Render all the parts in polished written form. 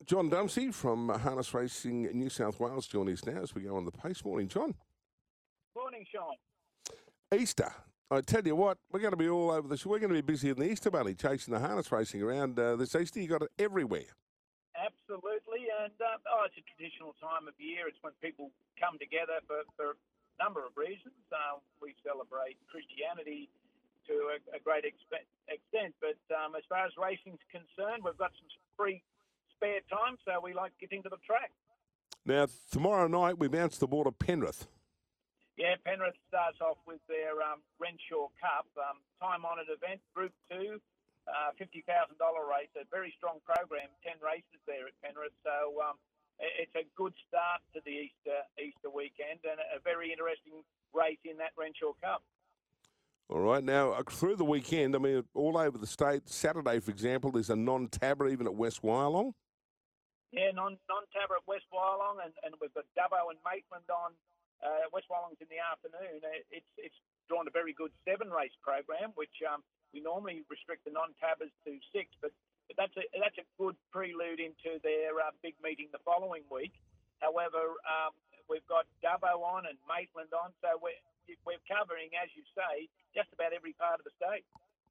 John Dempsey from Harness Racing New South Wales joining us now as we go on the pace. Morning, John. Morning, Sean. Easter. I tell you what, we're going to be all over the show. We're going to be busy in the Easter Bunny chasing the harness racing around this Easter. You got it everywhere. Absolutely, and it's a traditional time of year. It's when people come together for a number of reasons. We celebrate Christianity to a great extent, but as far as racing's concerned, we've got some free spare time, so we like getting to the track. Now, tomorrow night we bounce the ball to Penrith. Yeah, Penrith starts off with their Renshaw Cup, time-honoured event, Group 2, $50,000 race, a very strong program, 10 races there at Penrith. So it's a good start to the Easter weekend and a very interesting race in that Renshaw Cup. All right, now through the weekend, I mean, all over the state, Saturday, for example, there's a non-tabber even at West Wyalong. Yeah, non-tabber at West Wyalong, and we've got Dubbo and Maitland on. West Wyalong's in the afternoon. It's drawn a very good 7-race program, which we normally restrict the non-tabbers to 6, but that's a good prelude into their big meeting the following week. However, we've got Dubbo on and Maitland on, so we're covering, as you say, just about every part of the state.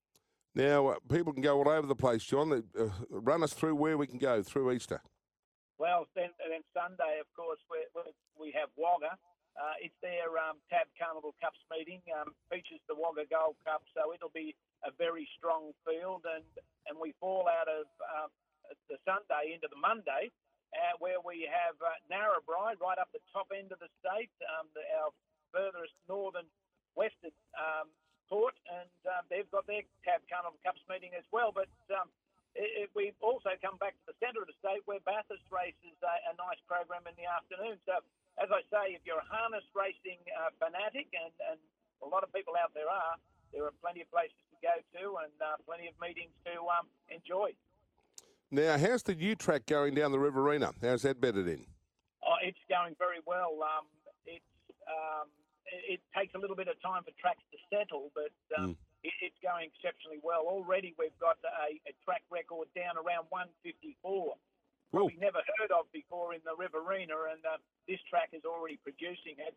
Now, people can go all over the place, John. Run us through where we can go through Easter. Well, then Sunday, of course, we have Wagga. It's their Tab Carnival Cups meeting, features the Wagga Gold Cup, so it'll be a very strong field, and we fall out of the Sunday into the Monday, where we have Narrabri right up the top end of the state, our furthest northern western port, and they've got their Tab Carnival Cups meeting as well, but we also come back to the centre of the state where Bathurst races a nice program in the afternoon. So, as I say, if you're a harness racing fanatic, and a lot of people out there are plenty of places to go to and plenty of meetings to enjoy. Now, how's the new track going down the Riverina? How's that bedded in? Oh, it's going very well. It takes a little bit of time for tracks to settle, but it's going exceptionally well. Already we've got a track record down around 154. Probably never heard of before in the Riverina, and this track is already producing it.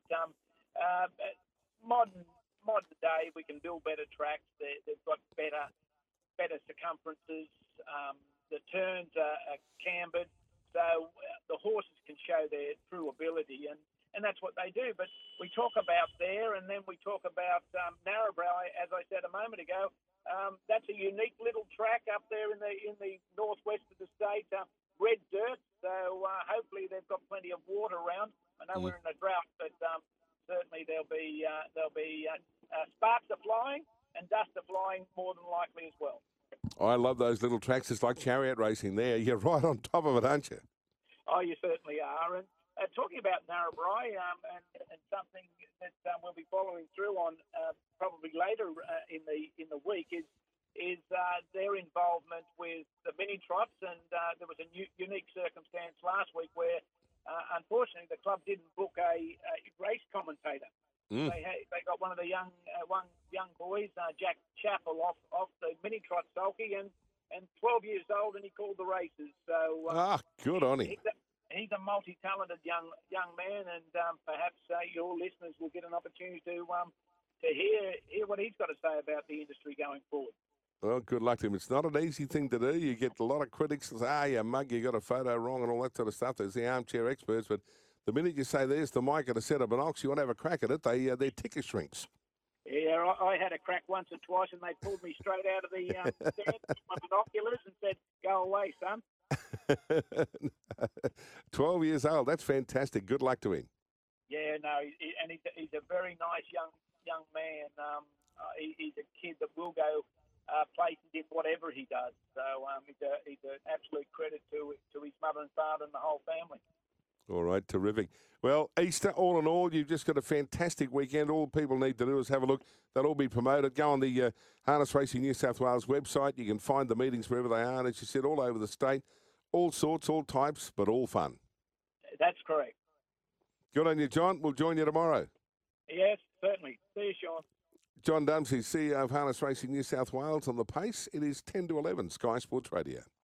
Modern day, we can build better tracks. They've got better circumferences. The turns are cambered, so the horses can show their true ability, and that's what they do. But we talk about there, and then we talk about Narrabri, as I said a moment ago. That's a unique little track up there in the northwest of the state. Red dirt, so hopefully they've got plenty of water around. I know we're in a drought, but certainly there'll be sparks are flying and dust are flying more than likely as well. I love those little tracks. It's like chariot racing there. You're right on top of it, aren't you? Oh, you certainly are. And talking about Narrabri and something that we'll be following through on probably later in the week is their involvement with the mini trots, and there was a unique circumstance last week where unfortunately the club didn't book a race commentator. They got one of the young boys, Jack Chappell, off the mini trot sulky, and 12 years old, and he called the races. So good on him. He's a multi-talented young man, and perhaps your listeners will get an opportunity to hear what he's got to say about the industry going forward. Well, good luck to him. It's not an easy thing to do. You get a lot of critics that say, you mug, you got a photo wrong and all that sort of stuff. There's the armchair experts, but the minute you say there's the mic and a set of binocs, you want to have a crack at it, their ticker shrinks. Yeah, I had a crack once or twice, and they pulled me straight out of the stand with my binoculars and said, "Go away, son." 12 years old. That's fantastic. Good luck to him. Yeah, no, and he's a very nice young man. He's a kid that will go places in whatever he does. So he's an absolute credit to his mother and father and the whole family. All right, terrific. Well, Easter, all in all, you've just got a fantastic weekend. All people need to do is have a look. They'll all be promoted. Go on the Harness Racing New South Wales website. You can find the meetings wherever they are. And as you said, all over the state. All sorts, all types, but all fun. That's correct. Good on you, John. We'll join you tomorrow. Yes, certainly. See you, Sean. John Dempsey, CEO of Harness Racing New South Wales on the pace. It is 10 to 11, Sky Sports Radio.